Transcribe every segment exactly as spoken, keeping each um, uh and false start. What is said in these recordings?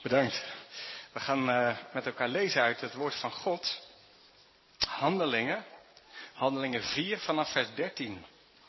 Bedankt. We gaan uh, met elkaar lezen uit het woord van God. Handelingen. Handelingen vier vanaf vers dertien.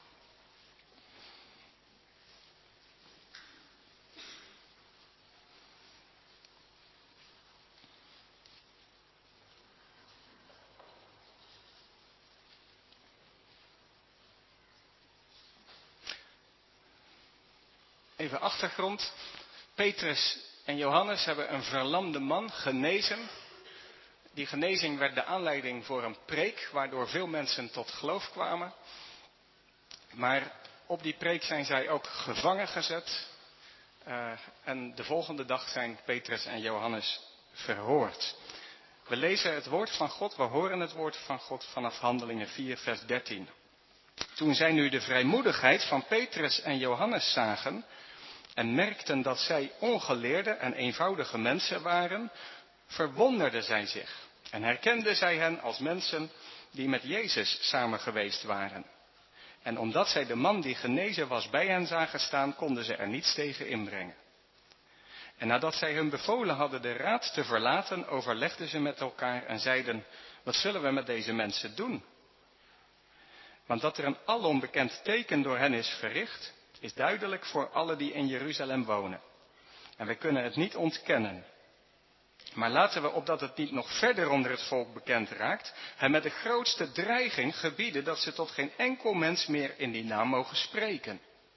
Even achtergrond. Petrus en Johannes hebben een verlamde man genezen. Die genezing werd de aanleiding voor een preek, waardoor veel mensen tot geloof kwamen. Maar op die preek zijn zij ook gevangen gezet. Uh, en de volgende dag zijn Petrus en Johannes verhoord. We lezen het woord van God, we horen het woord van God vanaf Handelingen vier vers dertien. Toen zij nu de vrijmoedigheid van Petrus en Johannes zagen en merkten dat zij ongeleerde en eenvoudige mensen waren, verwonderden zij zich en herkenden zij hen als mensen die met Jezus samen geweest waren. En omdat zij de man die genezen was bij hen zagen staan, konden ze er niets tegen inbrengen. En nadat zij hun bevolen hadden de raad te verlaten, overlegden ze met elkaar en zeiden: wat zullen we met deze mensen doen? Want dat er een alom bekend teken door hen is verricht, is duidelijk voor allen die in Jeruzalem wonen. En wij kunnen het niet ontkennen. Maar laten we, opdat het niet nog verder onder het volk bekend raakt, hen met de grootste dreiging gebieden dat ze tot geen enkel mens meer in die naam mogen spreken.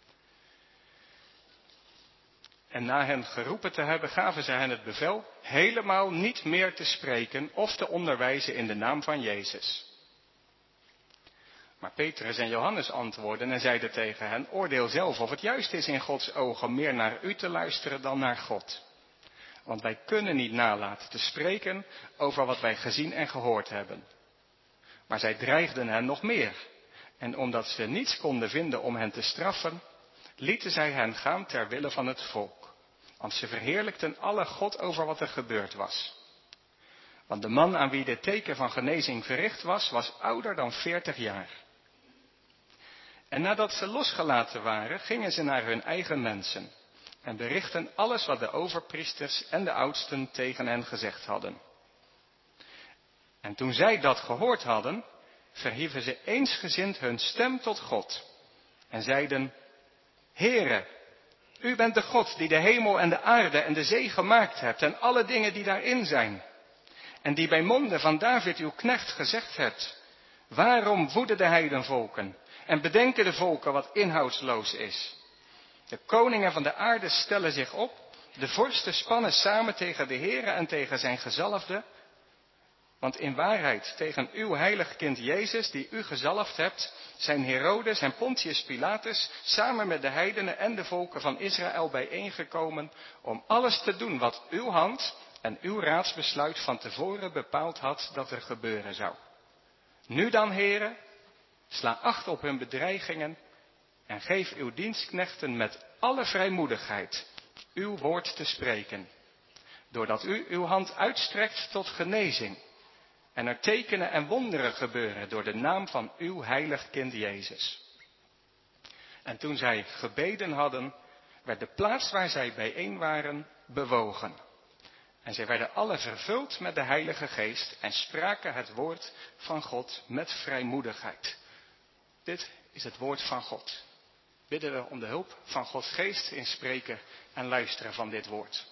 En na hen geroepen te hebben, gaven zij hen het bevel helemaal niet meer te spreken of te onderwijzen in de naam van Jezus. Maar Petrus en Johannes antwoordden en zeiden tegen hen: oordeel zelf of het juist is in Gods ogen meer naar u te luisteren dan naar God. Want wij kunnen niet nalaten te spreken over wat wij gezien en gehoord hebben. Maar zij dreigden hen nog meer. En omdat ze niets konden vinden om hen te straffen, lieten zij hen gaan ter wille van het volk. Want ze verheerlijkten alle God over wat er gebeurd was. Want de man aan wie dit teken van genezing verricht was, was ouder dan veertig jaar. En nadat ze losgelaten waren, gingen ze naar hun eigen mensen en berichtten alles wat de overpriesters en de oudsten tegen hen gezegd hadden. En toen zij dat gehoord hadden, verhieven ze eensgezind hun stem tot God en zeiden: Heere, u bent de God die de hemel en de aarde en de zee gemaakt hebt en alle dingen die daarin zijn. En die bij monden van David uw knecht gezegd hebt: waarom woeden de heidenvolken en bedenken de volken wat inhoudsloos is? De koningen van de aarde stellen zich op, de vorsten spannen samen tegen de Heere en tegen zijn gezalfde. Want in waarheid tegen uw heilig kind Jezus, die u gezalfd hebt, zijn Herodes en Pontius Pilatus samen met de heidenen en de volken van Israël bijeengekomen om alles te doen wat uw hand en uw raadsbesluit van tevoren bepaald had dat er gebeuren zou. Nu dan, Heere, sla acht op hun bedreigingen en geef uw dienstknechten met alle vrijmoedigheid uw woord te spreken, doordat u uw hand uitstrekt tot genezing en er tekenen en wonderen gebeuren door de naam van uw heilig kind Jezus. En toen zij gebeden hadden, werd de plaats waar zij bijeen waren bewogen. En zij werden alle vervuld met de Heilige Geest en spraken het woord van God met vrijmoedigheid. Dit is het woord van God. Bidden we om de hulp van Gods Geest in spreken en luisteren van dit woord.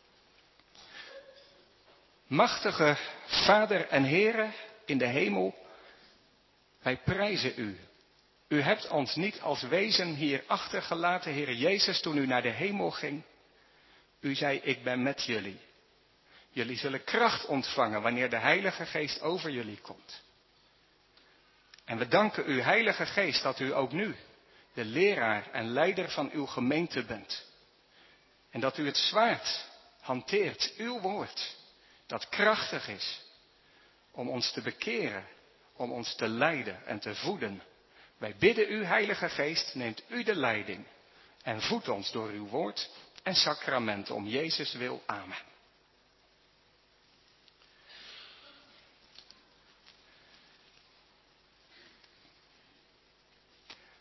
Machtige Vader en Heere in de hemel, wij prijzen u. U hebt ons niet als wezen hier achtergelaten, Heere Jezus, toen u naar de hemel ging. U zei: ik ben met jullie. Jullie zullen kracht ontvangen wanneer de Heilige Geest over jullie komt. En we danken u, Heilige Geest, dat u ook nu de leraar en leider van uw gemeente bent. En dat u het zwaard hanteert, uw woord, dat krachtig is om ons te bekeren, om ons te leiden en te voeden. Wij bidden u, Heilige Geest, neemt u de leiding en voedt ons door uw woord en sacramenten om Jezus wil. Amen.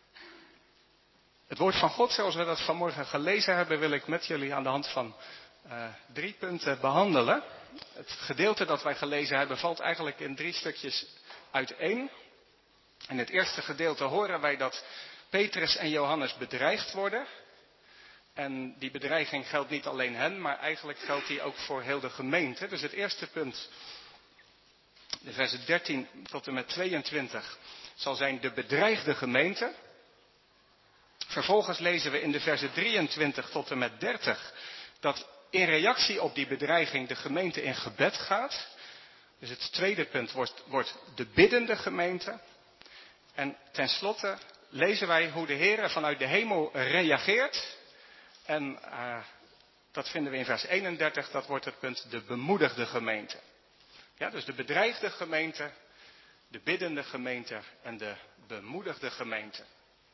Het woord van God, zoals we dat vanmorgen gelezen hebben, wil ik met jullie aan de hand van uh, uh, drie punten behandelen. Het gedeelte dat wij gelezen hebben valt eigenlijk in drie stukjes uiteen. In het eerste gedeelte horen wij dat Petrus en Johannes bedreigd worden. En die bedreiging geldt niet alleen hen, maar eigenlijk geldt die ook voor heel de gemeente. Dus het eerste punt, de versen dertien tot en met tweeëntwintig, zal zijn de bedreigde gemeente. Vervolgens lezen we in de versen drieëntwintig tot en met dertig dat in reactie op die bedreiging de gemeente in gebed gaat. Dus het tweede punt wordt, wordt de biddende gemeente. En tenslotte lezen wij hoe de Heer vanuit de hemel reageert. En uh, dat vinden we in vers eenendertig, dat wordt het punt de bemoedigde gemeente. Ja, dus de bedreigde gemeente, de biddende gemeente en de bemoedigde gemeente.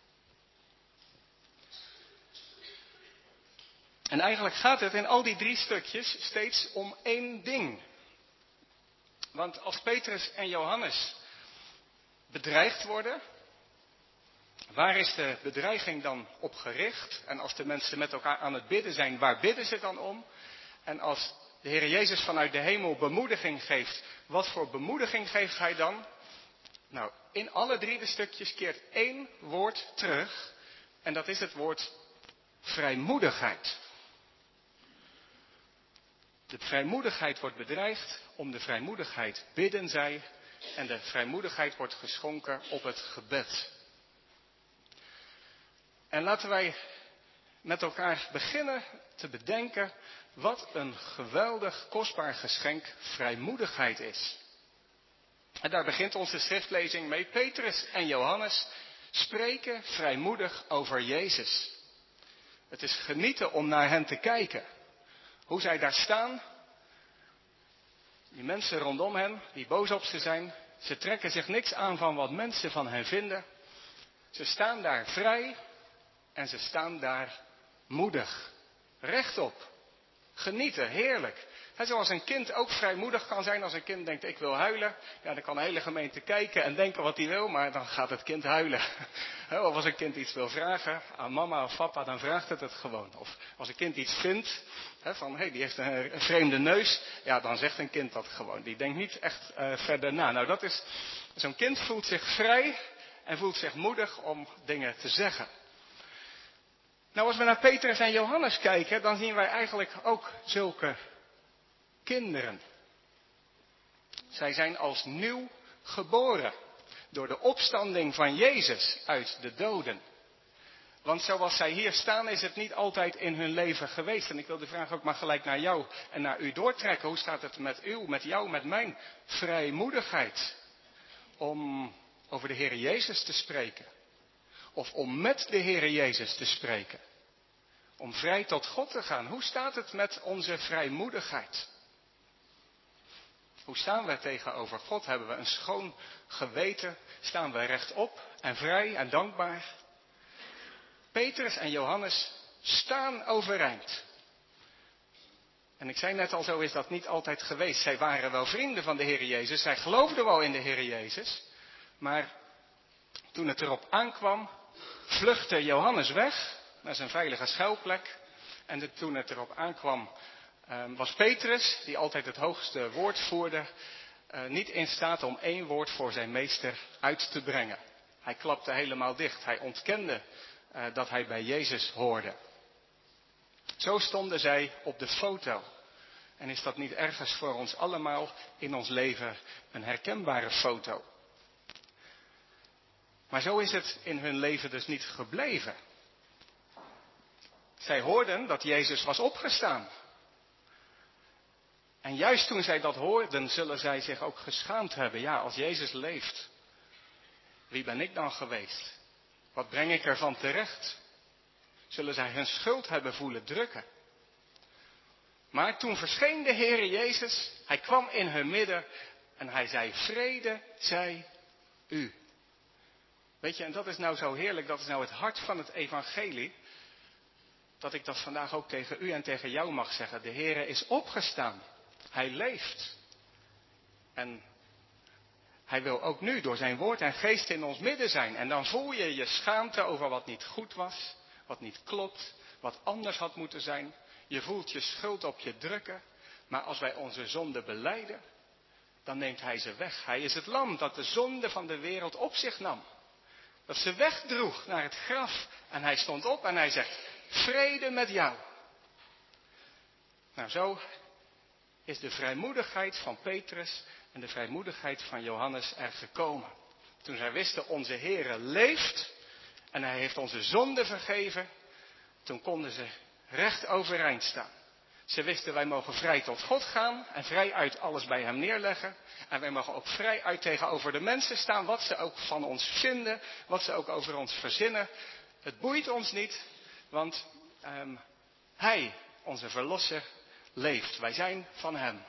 En eigenlijk gaat het in al die drie stukjes steeds om één ding. Want als Petrus en Johannes bedreigd worden, waar is de bedreiging dan op gericht? En als de mensen met elkaar aan het bidden zijn, waar bidden ze dan om? En als de Heer Jezus vanuit de hemel bemoediging geeft, wat voor bemoediging geeft hij dan? Nou, in alle drie de stukjes keert één woord terug. En dat is het woord vrijmoedigheid. De vrijmoedigheid wordt bedreigd, om de vrijmoedigheid bidden zij. En de vrijmoedigheid wordt geschonken op het gebed. En laten wij met elkaar beginnen te bedenken wat een geweldig kostbaar geschenk vrijmoedigheid is. En daar begint onze schriftlezing mee. Petrus en Johannes spreken vrijmoedig over Jezus. Het is genieten om naar hen te kijken. Hoe zij daar staan. Die mensen rondom hen, die boos op ze zijn. Ze trekken zich niks aan van wat mensen van hen vinden. Ze staan daar vrij. En ze staan daar moedig. Rechtop. Genieten, heerlijk. He, zoals een kind ook vrijmoedig kan zijn als een kind denkt ik wil huilen. Ja, dan kan de hele gemeente kijken en denken wat hij wil, maar dan gaat het kind huilen. He, of als een kind iets wil vragen aan mama of papa, dan vraagt het het gewoon. Of als een kind iets vindt, he, van hé, hey, die heeft een, een vreemde neus. Ja, dan zegt een kind dat gewoon. Die denkt niet echt uh, verder na. Nou, dat is, zo'n kind voelt zich vrij en voelt zich moedig om dingen te zeggen. Nou, als we naar Petrus en Johannes kijken, dan zien wij eigenlijk ook zulke kinderen. Zij zijn als nieuw geboren door de opstanding van Jezus uit de doden. Want zoals zij hier staan is het niet altijd in hun leven geweest. En ik wil de vraag ook maar gelijk naar jou en naar u doortrekken. Hoe staat het met u, met jou, met mijn vrijmoedigheid om over de Heer Jezus te spreken? Of om met de Heere Jezus te spreken. Om vrij tot God te gaan. Hoe staat het met onze vrijmoedigheid? Hoe staan we tegenover God? Hebben we een schoon geweten? Staan we rechtop en vrij en dankbaar? Petrus en Johannes staan overeind. En ik zei net al, zo is dat niet altijd geweest. Zij waren wel vrienden van de Heere Jezus. Zij geloofden wel in de Heere Jezus. Maar toen het erop aankwam, vluchtte Johannes weg naar zijn veilige schuilplek. En de, toen het erop aankwam, uh, was Petrus, die altijd het hoogste woord voerde, uh, niet in staat om één woord voor zijn meester uit te brengen. Hij klapte helemaal dicht. Hij ontkende uh, dat hij bij Jezus hoorde. Zo stonden zij op de foto. En is dat niet ergens voor ons allemaal in ons leven een herkenbare foto? Maar zo is het in hun leven dus niet gebleven. Zij hoorden dat Jezus was opgestaan. En juist toen zij dat hoorden, zullen zij zich ook geschaamd hebben. Ja, als Jezus leeft, wie ben ik dan geweest? Wat breng ik ervan terecht? Zullen zij hun schuld hebben voelen drukken? Maar toen verscheen de Heere Jezus, hij kwam in hun midden en hij zei, vrede zij u. Weet je, en dat is nou zo heerlijk, dat is nou het hart van het evangelie. Dat ik dat vandaag ook tegen u en tegen jou mag zeggen. De Heere is opgestaan. Hij leeft. En hij wil ook nu door zijn woord en geest in ons midden zijn. En dan voel je je schaamte over wat niet goed was, wat niet klopt, wat anders had moeten zijn. Je voelt je schuld op je drukken. Maar als wij onze zonde belijden, dan neemt hij ze weg. Hij is het lam dat de zonde van de wereld op zich nam. Dat ze wegdroeg naar het graf. En hij stond op en hij zegt, vrede met jou. Nou, zo is de vrijmoedigheid van Petrus en de vrijmoedigheid van Johannes er gekomen. Toen zij wisten, onze Heere leeft en hij heeft onze zonde vergeven, toen konden ze recht overeind staan. Ze wisten, wij mogen vrij tot God gaan en vrij uit alles bij hem neerleggen. En wij mogen ook vrij uit tegenover de mensen staan, wat ze ook van ons vinden, wat ze ook over ons verzinnen. Het boeit ons niet, want um, hij, onze verlosser, leeft. Wij zijn van hem.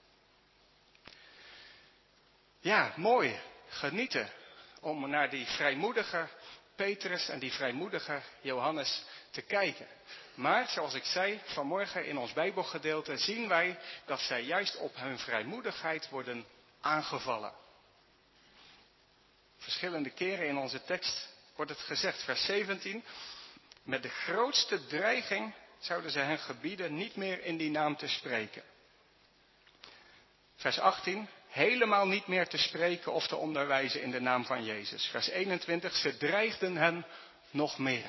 Ja, mooi. Genieten om naar die vrijmoedige Petrus en die vrijmoedige Johannes te kijken. Maar, zoals ik zei, vanmorgen in ons Bijbelgedeelte zien wij dat zij juist op hun vrijmoedigheid worden aangevallen. Verschillende keren in onze tekst wordt het gezegd, vers zeventien. Met de grootste dreiging zouden ze hen gebieden niet meer in die naam te spreken. Vers achttien. Helemaal niet meer te spreken of te onderwijzen in de naam van Jezus. Vers eenentwintig. Ze dreigden hen nog meer.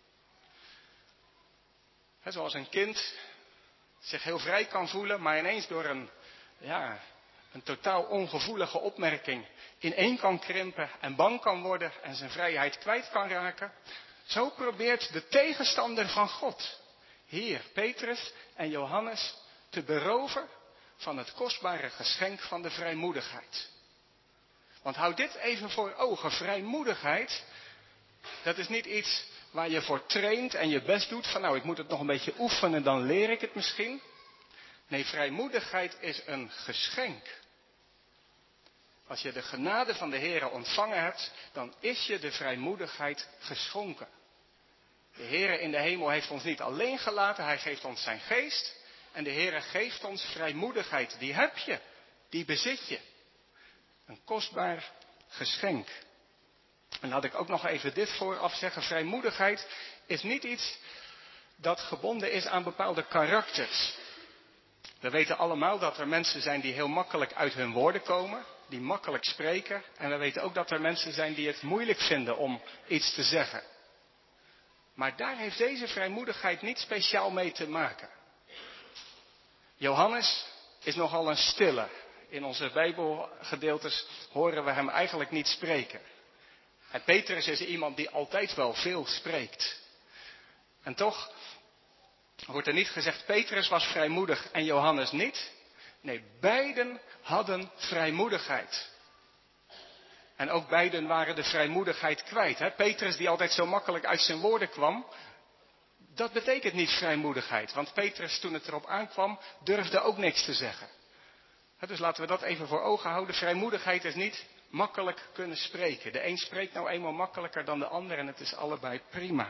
He, zoals een kind zich heel vrij kan voelen, maar ineens door een, ja, een totaal ongevoelige opmerking ineen kan krimpen en bang kan worden en zijn vrijheid kwijt kan raken. Zo probeert de tegenstander van God hier Petrus en Johannes te beroven van het kostbare geschenk van de vrijmoedigheid. Want houd dit even voor ogen. Vrijmoedigheid, dat is niet iets waar je voor traint en je best doet. Van nou, ik moet het nog een beetje oefenen, dan leer ik het misschien. Nee, vrijmoedigheid is een geschenk. Als je de genade van de Heere ontvangen hebt, dan is je de vrijmoedigheid geschonken. De Heere in de hemel heeft ons niet alleen gelaten, hij geeft ons zijn geest. En de Heere geeft ons vrijmoedigheid. Die heb je, die bezit je. Een kostbaar geschenk. En laat ik ook nog even dit vooraf zeggen. Vrijmoedigheid is niet iets dat gebonden is aan bepaalde karakters. We weten allemaal dat er mensen zijn die heel makkelijk uit hun woorden komen. Die makkelijk spreken. En we weten ook dat er mensen zijn die het moeilijk vinden om iets te zeggen. Maar daar heeft deze vrijmoedigheid niet speciaal mee te maken. Johannes is nogal een stille. In onze Bijbelgedeeltes horen we hem eigenlijk niet spreken. En Petrus is iemand die altijd wel veel spreekt. En toch wordt er niet gezegd, Petrus was vrijmoedig en Johannes niet. Nee, beiden hadden vrijmoedigheid. En ook beiden waren de vrijmoedigheid kwijt. Hè? Petrus die altijd zo makkelijk uit zijn woorden kwam. Dat betekent niet vrijmoedigheid. Want Petrus, toen het erop aankwam, durfde ook niks te zeggen. Dus laten we dat even voor ogen houden. Vrijmoedigheid is niet makkelijk kunnen spreken. De een spreekt nou eenmaal makkelijker dan de ander en het is allebei prima.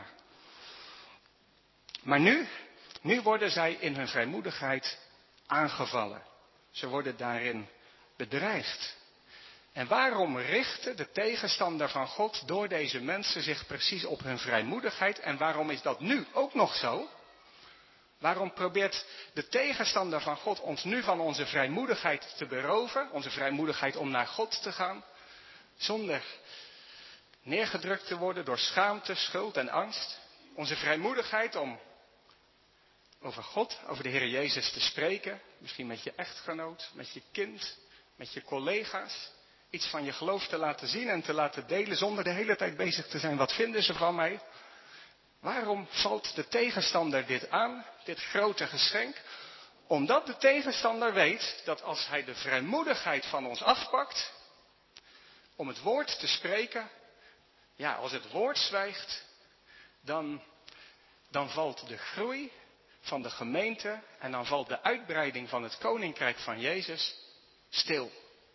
Maar nu, nu worden zij in hun vrijmoedigheid aangevallen. Ze worden daarin bedreigd. En waarom richtte de tegenstander van God door deze mensen zich precies op hun vrijmoedigheid? En waarom is dat nu ook nog zo? Waarom probeert de tegenstander van God ons nu van onze vrijmoedigheid te beroven? Onze vrijmoedigheid om naar God te gaan. Zonder neergedrukt te worden door schaamte, schuld en angst. Onze vrijmoedigheid om over God, over de Heer Jezus te spreken. Misschien met je echtgenoot, met je kind, met je collega's. Iets van je geloof te laten zien en te laten delen zonder de hele tijd bezig te zijn. Wat vinden ze van mij? Waarom valt de tegenstander dit aan, dit grote geschenk? Omdat de tegenstander weet dat als hij de vrijmoedigheid van ons afpakt, om het woord te spreken, ja, als het woord zwijgt, dan, dan valt de groei van de gemeente en dan valt de uitbreiding van het koninkrijk van Jezus stil.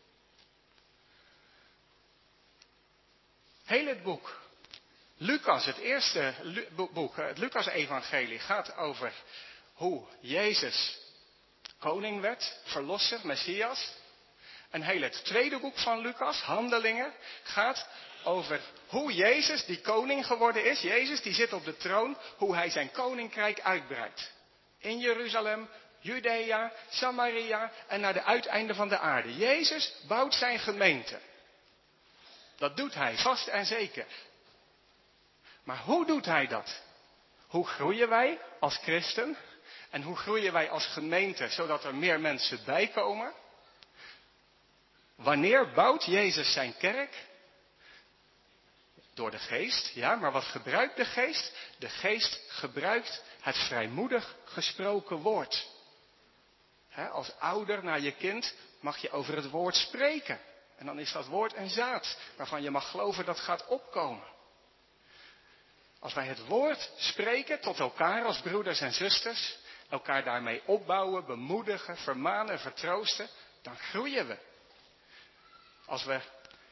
Heel het boek, Lucas, het eerste boek, het Lucas-evangelie, gaat over hoe Jezus koning werd, verlosser, Messias. En heel het tweede boek van Lucas, Handelingen, gaat over hoe Jezus, die koning geworden is, Jezus die zit op de troon, hoe hij zijn koninkrijk uitbreidt. In Jeruzalem, Judea, Samaria en naar de uiteinden van de aarde. Jezus bouwt zijn gemeente. Dat doet hij, vast en zeker. Maar hoe doet hij dat? Hoe groeien wij als christen? En hoe groeien wij als gemeente, zodat er meer mensen bijkomen? Wanneer bouwt Jezus zijn kerk? Door de geest, ja, maar wat gebruikt de geest? De geest gebruikt het vrijmoedig gesproken woord. He, als ouder naar je kind mag je over het woord spreken. En dan is dat woord een zaad, waarvan je mag geloven dat gaat opkomen. Als wij het woord spreken tot elkaar als broeders en zusters, elkaar daarmee opbouwen, bemoedigen, vermanen, vertroosten, dan groeien we. Als we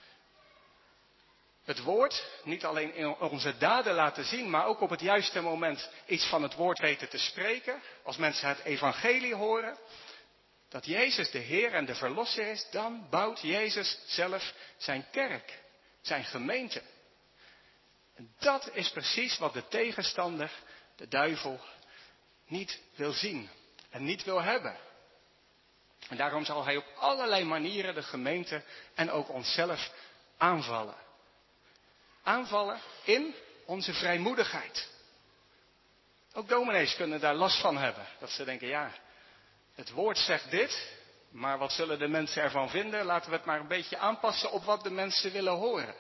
het woord niet alleen in onze daden laten zien, maar ook op het juiste moment iets van het woord weten te spreken, als mensen het evangelie horen, dat Jezus de Heer en de Verlosser is, dan bouwt Jezus zelf zijn kerk, zijn gemeente. En dat is precies wat de tegenstander, de duivel, niet wil zien en niet wil hebben. En daarom zal hij op allerlei manieren de gemeente en ook onszelf aanvallen. Aanvallen in onze vrijmoedigheid. Ook dominees kunnen daar last van hebben. Dat ze denken, ja, het woord zegt dit, maar wat zullen de mensen ervan vinden? Laten we het maar een beetje aanpassen op wat de mensen willen horen.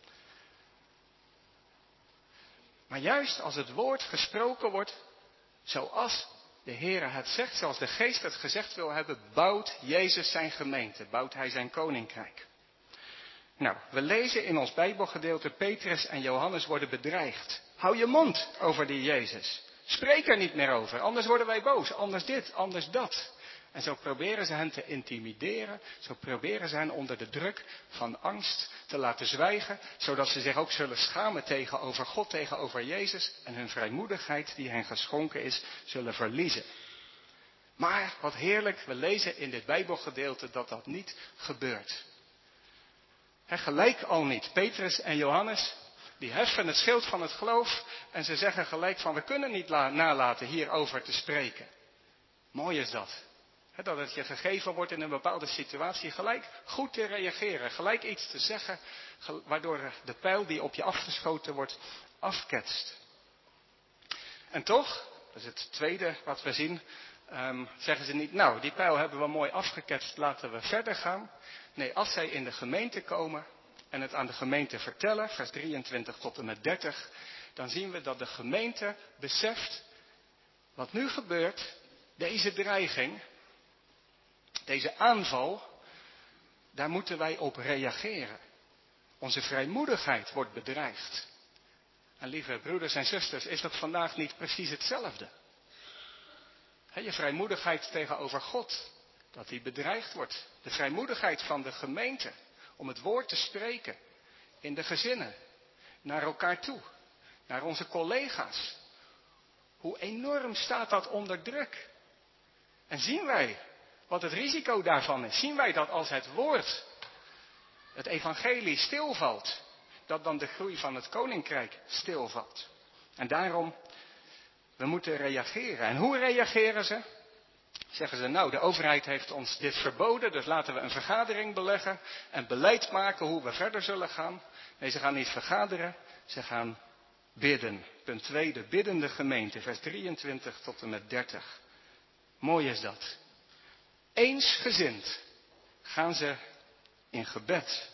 Maar juist als het woord gesproken wordt, zoals de Heer het zegt, zoals de Geest het gezegd wil hebben, bouwt Jezus zijn gemeente, bouwt hij zijn koninkrijk. Nou, we lezen in ons Bijbelgedeelte, Petrus en Johannes worden bedreigd. Hou je mond over die Jezus. Spreek er niet meer over, anders worden wij boos, anders dit, anders dat. En zo proberen ze hen te intimideren, zo proberen ze hen onder de druk van angst te laten zwijgen, zodat ze zich ook zullen schamen tegenover God, tegenover Jezus en hun vrijmoedigheid die hen geschonken is, zullen verliezen. Maar wat heerlijk, we lezen in dit Bijbelgedeelte dat dat niet gebeurt. He, gelijk al niet. Petrus en Johannes, die heffen het schild van het geloof en ze zeggen gelijk van, we kunnen niet la- nalaten hierover te spreken. Mooi is dat. He, dat het je gegeven wordt in een bepaalde situatie gelijk goed te reageren, gelijk iets te zeggen, ge- waardoor de pijl die op je afgeschoten wordt, afketst. En toch, dat is het tweede wat we zien, um, zeggen ze niet, nou, die pijl hebben we mooi afgeketst, laten we verder gaan. Nee, als zij in de gemeente komen en het aan de gemeente vertellen, vers drieëntwintig tot en met dertig, dan zien we dat de gemeente beseft, wat nu gebeurt, deze dreiging, deze aanval, daar moeten wij op reageren. Onze vrijmoedigheid wordt bedreigd. En lieve broeders en zusters, is dat vandaag niet precies hetzelfde? He, je vrijmoedigheid tegenover God, dat die bedreigd wordt. De vrijmoedigheid van de gemeente, om het woord te spreken, in de gezinnen, naar elkaar toe, naar onze collega's. Hoe enorm staat dat onder druk? En zien wij wat het risico daarvan is? Zien wij dat als het woord, het evangelie stilvalt, dat dan de groei van het koninkrijk stilvalt? En daarom, we moeten reageren. En hoe reageren ze? Zeggen ze, nou, de overheid heeft ons dit verboden, dus laten we een vergadering beleggen en beleid maken hoe we verder zullen gaan. Nee, ze gaan niet vergaderen, ze gaan bidden. Punt twee, de biddende gemeente, vers drieëntwintig tot en met dertig. Mooi is dat. Eensgezind gaan ze in gebed.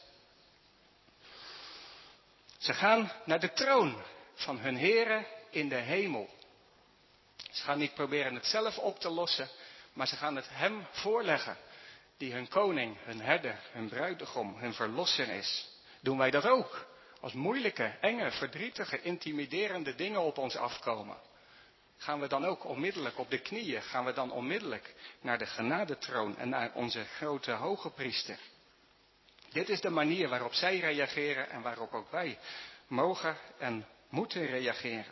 Ze gaan naar de troon van hun Heere in de hemel. Ze gaan niet proberen het zelf op te lossen, maar ze gaan het hem voorleggen, die hun koning, hun herder, hun bruidegom, hun verlosser is. Doen wij dat ook? Als moeilijke, enge, verdrietige, intimiderende dingen op ons afkomen, gaan we dan ook onmiddellijk op de knieën, gaan we dan onmiddellijk naar de genadetroon en naar onze grote hoge priester. Dit is de manier waarop zij reageren en waarop ook wij mogen en moeten reageren.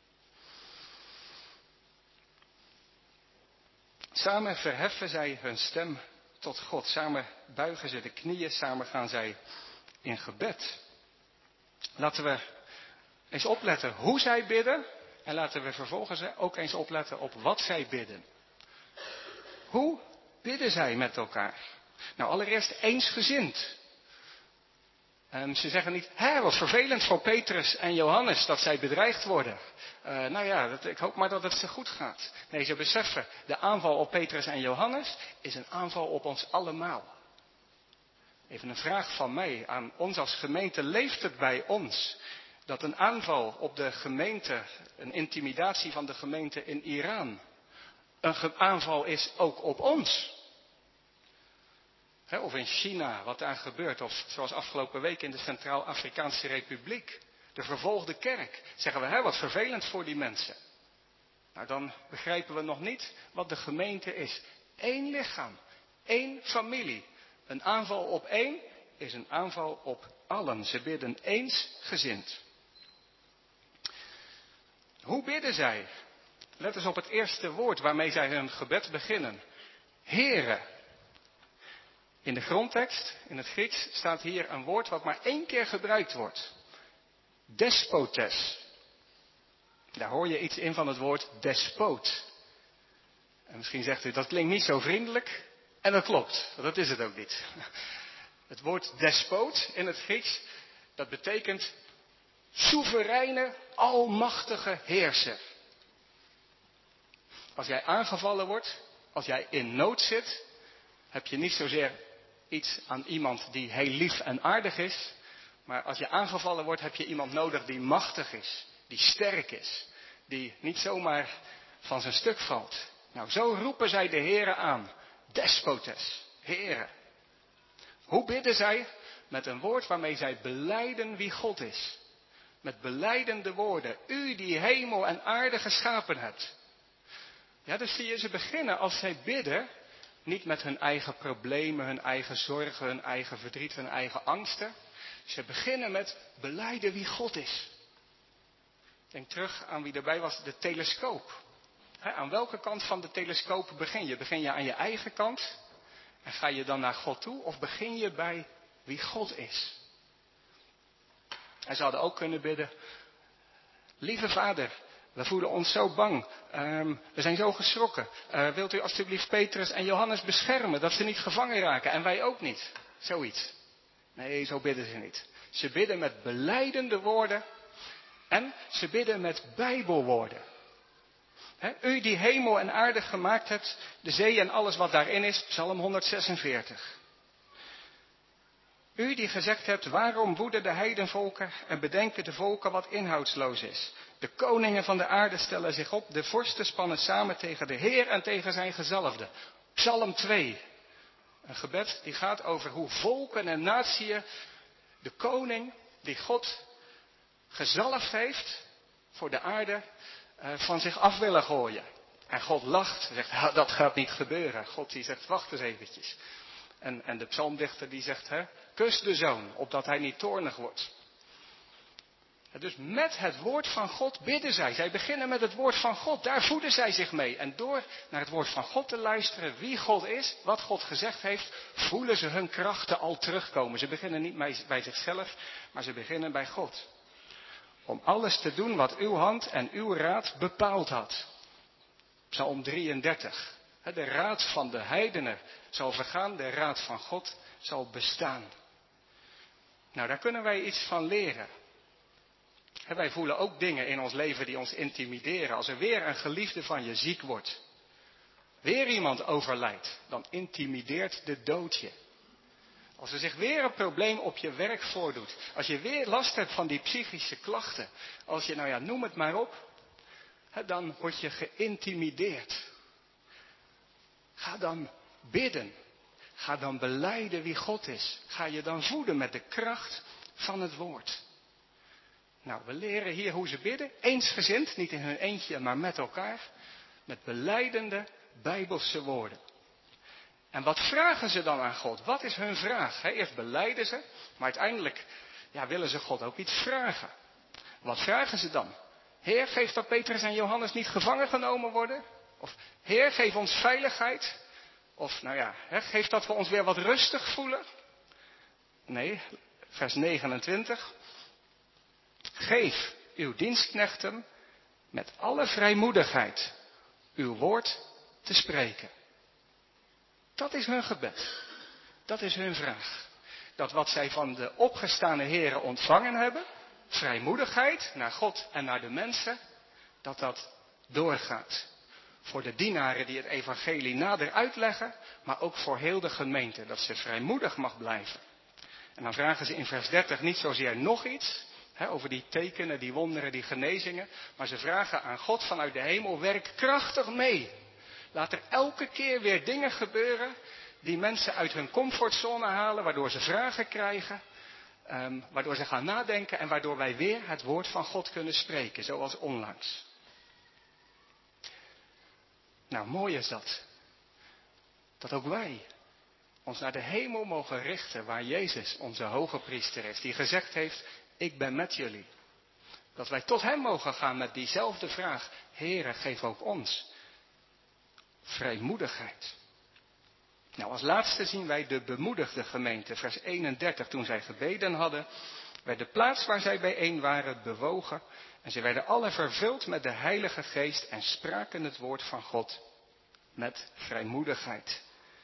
Samen verheffen zij hun stem tot God. Samen buigen ze de knieën. Samen gaan zij in gebed. Laten we eens opletten hoe zij bidden En laten we vervolgens ook eens opletten op wat zij bidden. Hoe bidden zij met elkaar? Nou, allereerst eensgezind. Um, ze zeggen niet, hè, wat vervelend voor Petrus en Johannes dat zij bedreigd worden. Uh, nou ja, dat, ik hoop maar dat het ze goed gaat. Nee, ze beseffen, de aanval op Petrus en Johannes is een aanval op ons allemaal. Even een vraag van mij aan ons als gemeente. Leeft het bij ons dat een aanval op de gemeente, een intimidatie van de gemeente in Iran, een aanval is ook op ons? He, of in China, wat daar gebeurt. Of zoals afgelopen week in de Centraal-Afrikaanse Republiek. De vervolgde kerk. Zeggen we, hè, wat vervelend voor die mensen. Nou, dan begrijpen we nog niet wat de gemeente is. Eén lichaam. Één familie. Een aanval op één is een aanval op allen. Ze bidden eensgezind. Hoe bidden zij? Let eens op het eerste woord waarmee zij hun gebed beginnen. Heere. In de grondtekst, in het Grieks, staat hier een woord wat maar één keer gebruikt wordt. Despotes. Daar hoor je iets in van het woord despoot. En misschien zegt u, dat klinkt niet zo vriendelijk. En dat klopt, dat is het ook niet. Het woord despoot in het Grieks, dat betekent soevereine, almachtige heerser. Als jij aangevallen wordt, als jij in nood zit, heb je niet zozeer iets aan iemand die heel lief en aardig is. Maar als je aangevallen wordt, heb je iemand nodig die machtig is. Die sterk is. Die niet zomaar van zijn stuk valt. Nou, zo roepen zij de Heere aan. Despotes. Heere. Hoe bidden zij? Met een woord waarmee zij belijden wie God is. Met belijdende woorden. U die hemel en aarde geschapen hebt. Ja, dus zie je ze beginnen als zij bidden. Niet met hun eigen problemen, hun eigen zorgen, hun eigen verdriet, hun eigen angsten. Ze beginnen met belijden wie God is. Denk terug aan wie erbij was, de telescoop. He, aan welke kant van de telescoop begin je? Begin je aan je eigen kant? En ga je dan naar God toe? Of begin je bij wie God is? En ze hadden ook kunnen bidden. Lieve Vader, we voelen ons zo bang. Um, we zijn zo geschrokken. Uh, wilt u alstublieft Petrus en Johannes beschermen, dat ze niet gevangen raken en wij ook niet? Zoiets. Nee, zo bidden ze niet. Ze bidden met belijdende woorden en ze bidden met bijbelwoorden. He, u die hemel en aarde gemaakt hebt, de zee en alles wat daarin is, Psalm honderdzesenveertig. U die gezegd hebt, waarom woeden de heidenvolken en bedenken de volken wat inhoudsloos is. De koningen van de aarde stellen zich op, de vorsten spannen samen tegen de Heer en tegen zijn gezalfde. Psalm twee. Een gebed die gaat over hoe volken en natieën de koning die God gezalfd heeft voor de aarde van zich af willen gooien. En God lacht, zegt, dat gaat niet gebeuren. God die zegt, wacht eens eventjes. En, en de psalmdichter die zegt, hè, kus de zoon, opdat hij niet toornig wordt. Dus met het woord van God bidden zij. Zij beginnen met het woord van God. Daar voeden zij zich mee. En door naar het woord van God te luisteren, wie God is, wat God gezegd heeft, voelen ze hun krachten al terugkomen. Ze beginnen niet bij zichzelf, maar ze beginnen bij God. Om alles te doen wat uw hand en uw raad bepaald had. Psalm drieëndertig. De raad van de heidenen zal vergaan, de raad van God zal bestaan. Nou, daar kunnen wij iets van leren. Wij voelen ook dingen in ons leven die ons intimideren. Als er weer een geliefde van je ziek wordt, weer iemand overlijdt, dan intimideert de dood je. Als er zich weer een probleem op je werk voordoet, als je weer last hebt van die psychische klachten, als je, nou ja, noem het maar op, dan word je geïntimideerd. Ga dan bidden. Ga dan belijden wie God is. Ga je dan voeden met de kracht van het woord. Nou, we leren hier hoe ze bidden. Eensgezind, niet in hun eentje, maar met elkaar. Met belijdende Bijbelse woorden. En wat vragen ze dan aan God? Wat is hun vraag? He, eerst belijden ze, maar uiteindelijk ja, willen ze God ook iets vragen. Wat vragen ze dan? Heer, geef dat Petrus en Johannes niet gevangen genomen worden? Of Heer, geef ons veiligheid? Of nou ja, he, geef dat we ons weer wat rustig voelen? Nee, vers negenentwintig. Geef uw dienstknechten met alle vrijmoedigheid uw woord te spreken. Dat is hun gebed. Dat is hun vraag. Dat wat zij van de opgestane Here ontvangen hebben, vrijmoedigheid naar God en naar de mensen, dat dat doorgaat. Voor de dienaren die het evangelie nader uitleggen, maar ook voor heel de gemeente, dat ze vrijmoedig mag blijven. En dan vragen ze in vers dertig niet zozeer nog iets, hè, over die tekenen, die wonderen, die genezingen, maar ze vragen aan God vanuit de hemel, werk krachtig mee. Laat er elke keer weer dingen gebeuren die mensen uit hun comfortzone halen, waardoor ze vragen krijgen, um, waardoor ze gaan nadenken en waardoor wij weer het woord van God kunnen spreken, zoals onlangs. Nou, mooi is dat. Dat ook wij ons naar de hemel mogen richten, waar Jezus onze hoge priester is, die gezegd heeft, ik ben met jullie. Dat wij tot hem mogen gaan met diezelfde vraag, Heere, geef ook ons vrijmoedigheid. Nou, als laatste zien wij de bemoedigde gemeente, vers eenendertig. Toen zij gebeden hadden, werd de plaats waar zij bijeen waren bewogen. En zij werden alle vervuld met de Heilige Geest en spraken het woord van God met vrijmoedigheid.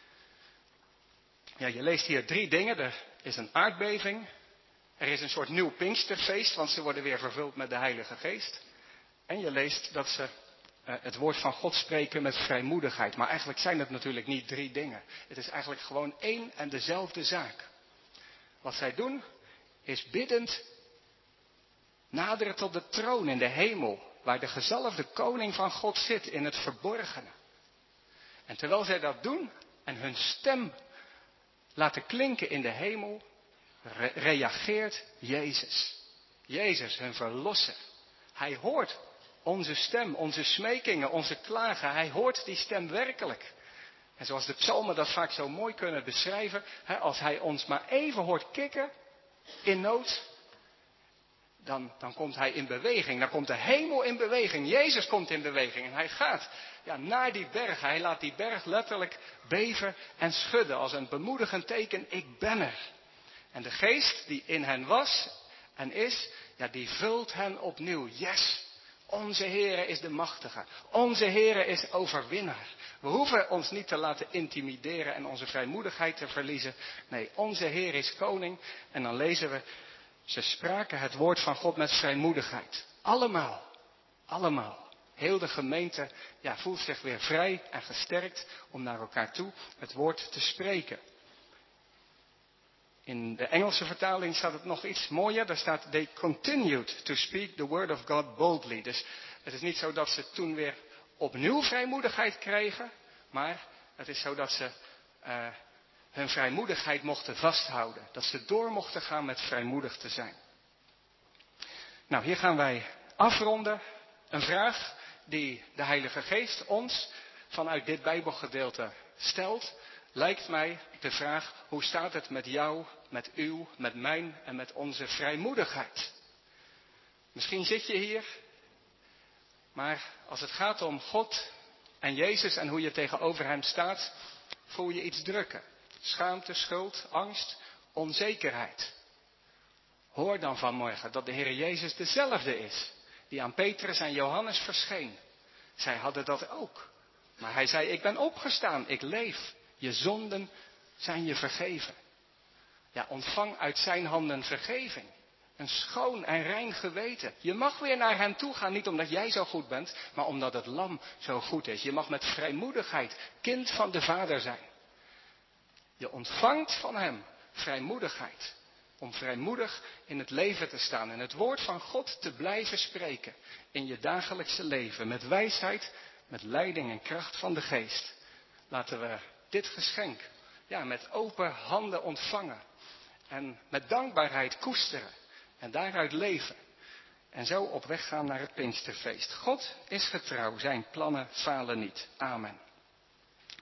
Ja, je leest hier drie dingen. Er is een aardbeving. Er is een soort nieuw Pinksterfeest, want ze worden weer vervuld met de Heilige Geest. En je leest dat ze uh, het woord van God spreken met vrijmoedigheid. Maar eigenlijk zijn het natuurlijk niet drie dingen. Het is eigenlijk gewoon één en dezelfde zaak. Wat zij doen, is biddend naderen tot de troon in de hemel, waar de gezalfde koning van God zit in het verborgene. En terwijl zij dat doen en hun stem laten klinken in de hemel, re- reageert Jezus. Jezus, hun verlosser. Hij hoort onze stem, onze smekingen, onze klagen. Hij hoort die stem werkelijk. En zoals de psalmen dat vaak zo mooi kunnen beschrijven, hè, als hij ons maar even hoort kikken in nood, dan, dan komt hij in beweging. Dan komt de hemel in beweging. Jezus komt in beweging en hij gaat ja, naar die berg. Hij laat die berg letterlijk beven en schudden als een bemoedigend teken, ik ben er. En de geest die in hen was en is, ja, die vult hen opnieuw. Yes, onze Heere is de machtige. Onze Heere is overwinnaar. We hoeven ons niet te laten intimideren en onze vrijmoedigheid te verliezen. Nee, onze Heer is koning. En dan lezen we, ze spraken het woord van God met vrijmoedigheid. Allemaal, allemaal. Heel de gemeente ja, voelt zich weer vrij en gesterkt om naar elkaar toe het woord te spreken. In de Engelse vertaling staat het nog iets mooier. Daar staat, they continued to speak the word of God boldly. Dus het is niet zo dat ze toen weer opnieuw vrijmoedigheid kregen. Maar het is zo dat ze uh, hun vrijmoedigheid mochten vasthouden. Dat ze door mochten gaan met vrijmoedig te zijn. Nou, hier gaan wij afronden. Een vraag die de Heilige Geest ons vanuit dit Bijbelgedeelte stelt, lijkt mij de vraag, hoe staat het met jou, met uw, met mijn en met onze vrijmoedigheid? Misschien zit je hier, maar als het gaat om God en Jezus en hoe je tegenover hem staat, voel je iets drukken. Schaamte, schuld, angst, onzekerheid. Hoor dan vanmorgen dat de Heer Jezus dezelfde is, die aan Petrus en Johannes verscheen. Zij hadden dat ook. Maar hij zei, ik ben opgestaan, ik leef. Je zonden zijn je vergeven. Ja, ontvang uit zijn handen vergeving. Een schoon en rein geweten. Je mag weer naar hem toe gaan, niet omdat jij zo goed bent, maar omdat het lam zo goed is. Je mag met vrijmoedigheid kind van de Vader zijn. Je ontvangt van hem vrijmoedigheid. Om vrijmoedig in het leven te staan en het woord van God te blijven spreken. In je dagelijkse leven. Met wijsheid, met leiding en kracht van de geest. Laten we dit geschenk ja, met open handen ontvangen. En met dankbaarheid koesteren. En daaruit leven. En zo op weg gaan naar het Pinksterfeest. God is getrouw, zijn plannen falen niet. Amen.